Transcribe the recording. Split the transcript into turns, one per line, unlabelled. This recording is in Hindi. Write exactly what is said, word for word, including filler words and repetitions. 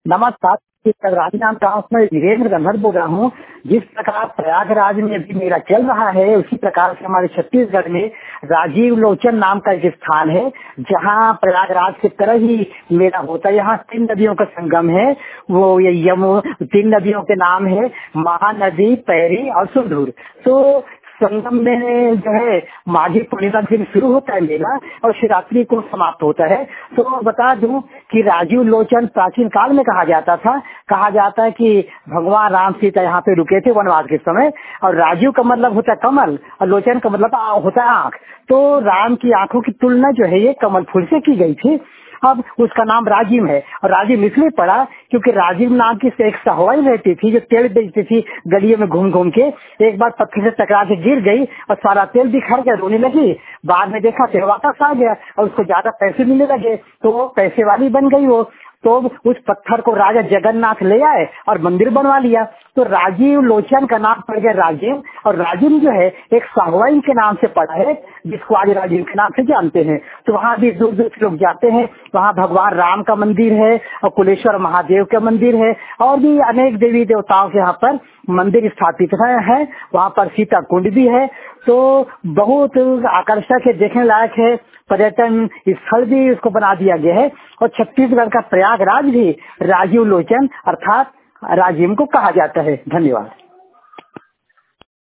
नमस्कार, राजनाम गाँव में वीरेंद्र गंधर्व बोल रहा हूँ। जिस प्रकार प्रयागराज में अभी मेला चल रहा है, उसी प्रकार से हमारे छत्तीसगढ़ में राजीव लोचन नाम का एक स्थान है, जहाँ प्रयागराज की तरह ही मेला होता है। यहाँ तीन नदियों का संगम है, वो ये यमु तीन नदियों के नाम है, महानदी, पैरी और सुंदूर। तो संगम में जो है माघी पूर्णिमा दिन शुरू होता है मेला और शिवरात्रि को समाप्त होता है। तो बता दूं कि राजीव लोचन प्राचीन काल में कहा जाता था कहा जाता है कि भगवान राम सीता यहाँ पे रुके थे वनवास के समय, और राजीव का मतलब होता है कमल और लोचन का मतलब होता है आँख। तो राम की आंखों की तुलना जो है ये कमल फूल से की गई थी। अब उसका नाम राजिम है, और राजिम इसलिए पड़ा क्योंकि राजिम नाम की एक सहुआई रहती थी जो तेल बेचती थी गलियों में घूम घूम के। एक बार पत्थर से टकरा के गिर गई और सारा तेल बिखर गया, रोने लगी। बाद में देखा तेल वापस आ गया और उसको ज्यादा पैसे मिलने लगे, तो वो पैसे वाली बन गई वो। तो उस पत्थर को राजा जगन्नाथ ले आए और मंदिर बनवा लिया। तो राजीव लोचन का नाम पड़ गया राजिम, और राजिम जो है एक साहवाई के नाम से पड़ा है, जिसको आज राजिम के नाम से जानते हैं। तो वहाँ भी दूर दूर से लोग जाते हैं। वहाँ भगवान राम का मंदिर है और कुलेश्वर महादेव का मंदिर है, और भी अनेक देवी देवताओं के यहाँ पर मंदिर स्थापित है। वहाँ पर सीता कुंड भी है। तो बहुत आकर्षक है, देखने लायक है, पर्यटन स्थल भी उसको बना दिया गया है। और छत्तीसगढ़ का प्रयागराज भी राजीव लोचन अर्थात राजिम को कहा जाता है। धन्यवाद।